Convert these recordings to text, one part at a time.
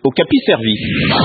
Okapi Service.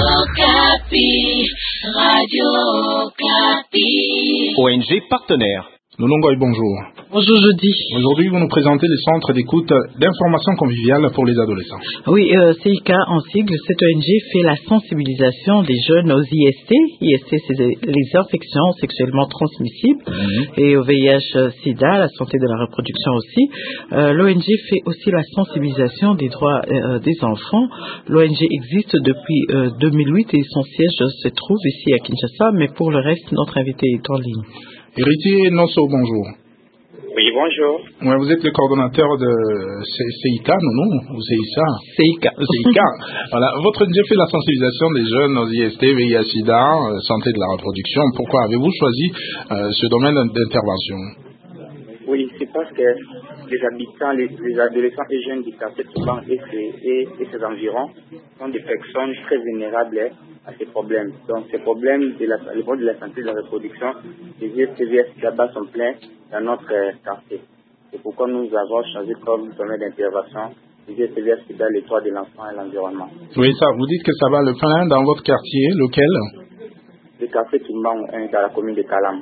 Okapi, Radio Okapi. ONG partenaire. Nonongoy, bonjour. Bonjour Jeudi. Aujourd'hui, vous nous présentez les centres d'écoute d'information conviviale pour les adolescents. Oui, CIK en sigle, cette ONG fait la sensibilisation des jeunes aux IST. IST, c'est les infections sexuellement transmissibles et au VIH-Sida, la santé de la reproduction aussi. L'ONG fait aussi la sensibilisation des droits des enfants. L'ONG existe depuis 2008 et son siège se trouve ici à Kinshasa, mais pour le reste, notre invité est en ligne. Héritier Nosso, bonjour. Oui, bonjour. Ouais, vous êtes le coordonnateur de CIK, non ou CISA? CIK. CIK. Voilà. Votre ONG fait la sensibilisation des jeunes aux IST, VIH-Sida, santé de la reproduction. Pourquoi avez-vous choisi ce domaine d'intervention? Oui, c'est parce que les habitants, les adolescents et jeunes du quartier Touban et ses environs sont des personnes très vulnérables à ces problèmes. Donc, ces problèmes de la santé de la reproduction, les IST là-bas sont pleins dans notre quartier. C'est pourquoi nous avons changé comme domaine d'intervention les IST dans les droits de l'enfant et l'environnement. Oui, ça, vous dites que ça va le plein dans votre quartier, lequel? Le quartier Touban dans la commune de Kalam.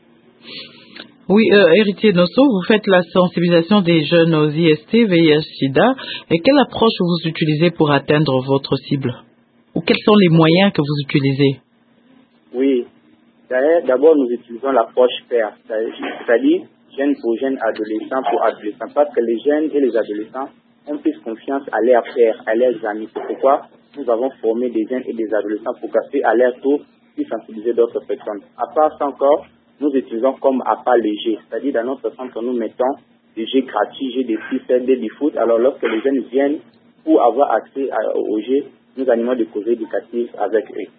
Oui, Héritier Nosso, vous faites la sensibilisation des jeunes aux IST, VIH-Sida. Et quelle approche vous utilisez pour atteindre votre cible? Ou quels sont les moyens que vous utilisez? Oui, d'abord nous utilisons l'approche paire, c'est-à-dire jeunes pour jeunes, adolescents pour adolescents, parce que les jeunes et les adolescents ont plus confiance à leurs pairs, à leurs amis. C'est pourquoi nous avons formé des jeunes et des adolescents pour qu'à leur tour puissent sensibiliser d'autres personnes. À part ça encore, nous utilisons comme appât léger, c'est-à-dire dans notre centre, nous mettons des jeux gratuits, jeux de freestyle, des foot. Alors lorsque les jeunes viennent pour avoir accès aux jeux, nous animons des causes éducatives avec eux.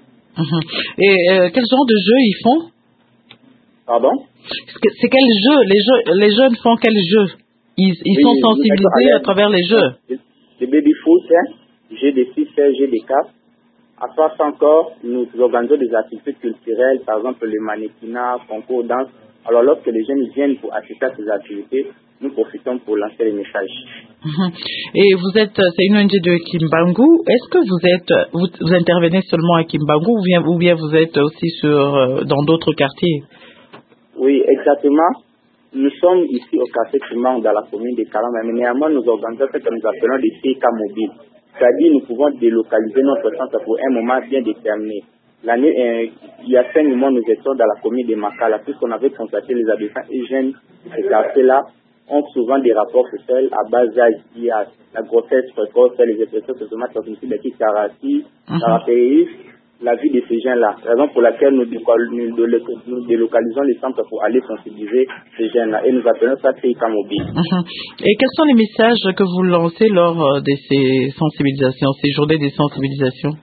Et quel genre de jeu ils font? Pardon? C'est quel jeu? Les jeunes font quel jeu? Ils sont sensibilisés à travers les jeux? Les baby foot, jeux de freestyle, jeux de cartes. À part ça encore, nous organisons des activités culturelles, par exemple le mannequinat, concours, danse. Alors lorsque les jeunes viennent pour assister à ces activités, nous profitons pour lancer les messages. Et c'est une ONG de Kimbangu. Est-ce que vous intervenez seulement à Kimbangu ou bien vous êtes aussi dans d'autres quartiers? Oui, exactement. Nous sommes ici au quartier Kimbangu dans la commune de Kalam, mais néanmoins nous organisons ce que nous appelons des CIK mobiles. C'est-à-dire nous pouvons délocaliser notre centre pour un moment bien déterminé. Il y a 5 mois, nous étions dans la commune de Makala, puisqu'on avait constaté les habitants et jeunes de ces quartiers-là ont souvent des rapports sexuels à bas âge, il y a la grossesse précoce, les infections sexuellement transmissibles, les caractérisent la vie de ces jeunes-là. Raison pour laquelle nous délocalisons les centres pour aller sensibiliser ces jeunes-là. Et nous appelons ça CIK mobile. Et quels sont les messages que vous lancez lors de ces sensibilisations, ces journées de sensibilisation?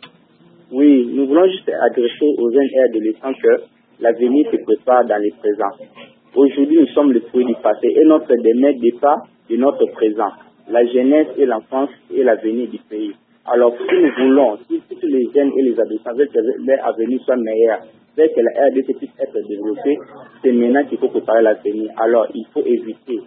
Oui, nous voulons juste adresser aux jeunes et adolescents que l'avenir se prépare dans le présent. Aujourd'hui, nous sommes le fruit du passé et notre demain dépend de notre présent. La jeunesse et l'enfance et l'avenir du pays. Alors, si nous voulons, si tous les jeunes et les adolescents veulent que leur avenir soit meilleur, veulent que la RDC puisse être développée, c'est maintenant qu'il faut préparer l'avenir. Alors, il faut éviter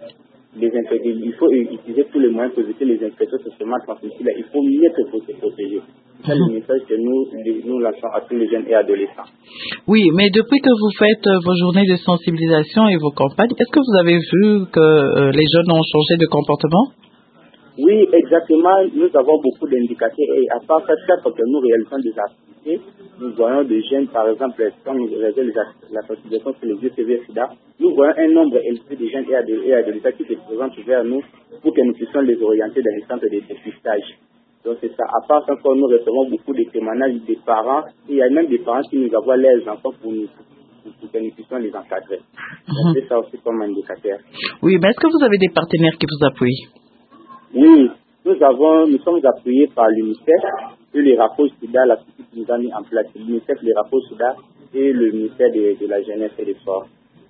il faut utiliser tous les moyens pour éviter les infections sexuellement transmissibles. Il faut mieux se protéger. C'est le message que nous lançons à tous les jeunes et adolescents. Oui, mais depuis que vous faites vos journées de sensibilisation et vos campagnes, est-ce que vous avez vu que les jeunes ont changé de comportement? Oui, exactement. Nous avons beaucoup d'indicateurs et à part ça, chaque fois que nous réalisons des activités, nous voyons des jeunes, par exemple, quand nous réalisons la sensibilisation sur les VIH-Sida, nous voyons un nombre élevé de jeunes et adolescents qui se présentent vers nous pour que nous puissions les orienter dans les centres de dépistage. Donc c'est ça. À part ça, nous recevons beaucoup de témoignages des parents et il y a même des parents qui nous envoient leurs enfants pour que nous puissions les encadrer. Donc c'est ça aussi comme indicateur. Oui, mais est-ce que vous avez des partenaires qui vous appuient? Oui, nous sommes appuyés par l'UNICEF et le rapport SIDA, la société qui nous a mis en place. L'UNICEF, le rapport SIDA et le ministère de la Jeunesse et des Sports.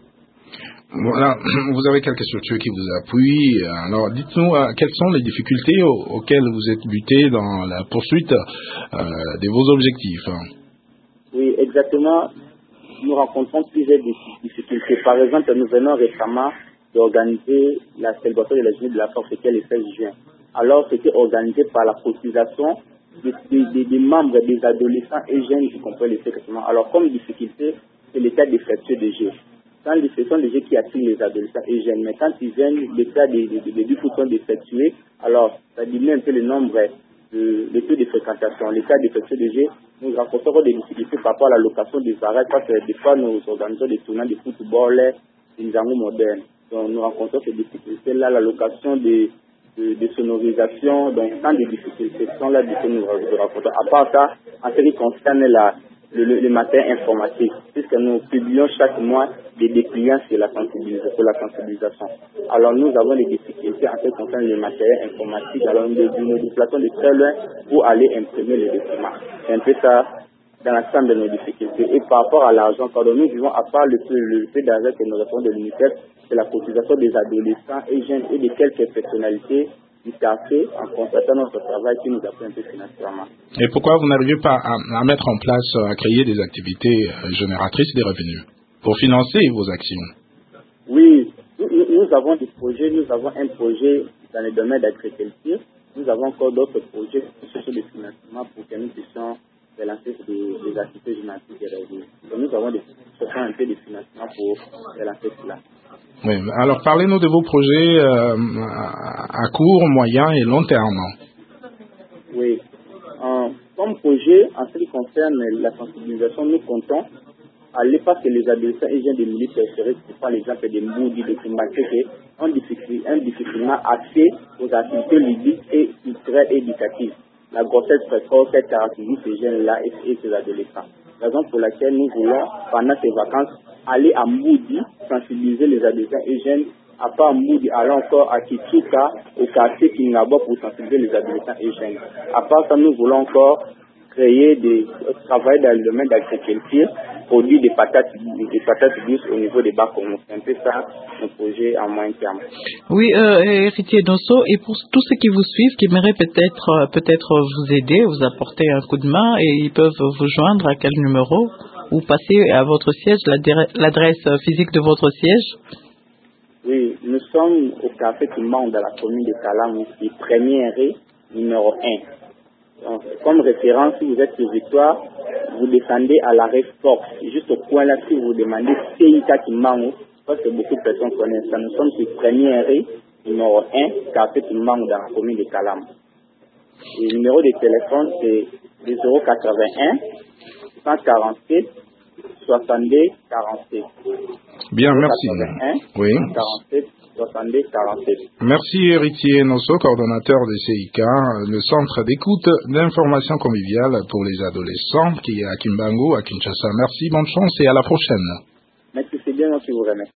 Voilà, vous avez quelques structures qui vous appuient. Alors, dites-nous quelles sont les difficultés auxquelles vous êtes butés dans la poursuite de vos objectifs. Oui, exactement. Nous rencontrons plusieurs difficultés. Par exemple, nous venons récemment d'organiser la célébration de la journée de la femme, c'était le 16 juin. Alors, c'était organisé par la cotisation des membres, des adolescents et jeunes qui comprennent le traitement. Alors, comme difficulté, c'est l'état d'effectuer des jeux. Quand ce sont des jeux qui attirent les adolescents et jeunes, mais quand ils viennent, l'état des sont d'effectuer, alors ça diminue un peu le nombre, le taux de fréquentation. L'état d'effectuer des jeux, nous rencontrons des difficultés par rapport à la location des arrêts, parce que des fois, nous organisons des tournois de football, des angles modernes. Donc, nous rencontrons ces difficultés-là, la location de sonorisation, donc tant de difficultés sont là que nous rencontrons. À part ça, en ce qui concerne le matériel informatique, puisque nous publions chaque mois des dépliants sur la sensibilisation. Alors nous avons des difficultés en ce qui concerne le matériel informatique, alors nous déplaçons de très loin pour aller imprimer les documents. C'est un peu ça dans l'ensemble de nos difficultés. Et par rapport à l'argent, quand nous vivons, à part le peu d'argent que nous répondons de l'UNICEF, c'est la cotisation des adolescents et jeunes et de quelques personnalités du quartier en constatant notre travail qui nous apporte un peu financièrement. Et pourquoi vous n'arrivez pas à mettre en place, à créer des activités génératrices des revenus pour financer vos actions? Oui, nous avons des projets, nous avons un projet dans le domaine d'agriculture, nous avons encore d'autres projets sur le financement pour que nous puissions relancer des activités génératrices des revenus. Donc nous avons un peu de financement pour relancer cela. Oui, alors parlez-nous de vos projets à court, moyen et long terme. Oui, comme projet, en ce qui concerne la sensibilisation, nous comptons aller parce que les adolescents et jeunes des milieux périphériques, c'est pas l'exemple des Moudi, des Kimbaké, ont difficilement accès aux activités ludiques et culturelles et éducatives. La grossesse précoce caractérise ces jeunes-là et ces adolescents. Raison pour laquelle nous voulons, pendant ces vacances, aller à Moudi, sensibiliser les adolescents et jeunes, à part Moudi, aller encore à Kitsuka, au quartier Kingabo pour sensibiliser les adolescents et jeunes. À part ça, nous voulons encore travailler dans le domaine d'agriculture, produire des patates douces au niveau des bas-communs. C'est un peu ça, mon projet à moyen terme. Oui, Héritier Nosso, et pour tous ceux qui vous suivent, qui aimeraient peut-être vous aider, vous apporter un coup de main, et ils peuvent vous joindre à quel numéro? Ou passer à votre siège, l'adresse physique de votre siège? Oui, nous sommes au café Kimban dans la commune de Kalam, qui première rue, numéro 1. Donc, comme référence, si vous êtes sur Victoire, vous descendez à l'arrêt Force. Juste au coin là, si vous demandez CIK Kimbangu, parce que beaucoup de personnes connaissent ça. Nous sommes sur première rue, numéro 1, café Kimbangu dans la commune de Kalam. Et le numéro de téléphone, c'est 081 147 62 47. Bien, merci. 81, oui. 47 62 47. Merci Héritier Nosso, coordonnateur du CIK, le centre d'écoute d'information conviviale pour les adolescents qui est à Kimbangu, à Kinshasa. Merci, bonne chance et à la prochaine. Merci, c'est bien moi qui vous remercie.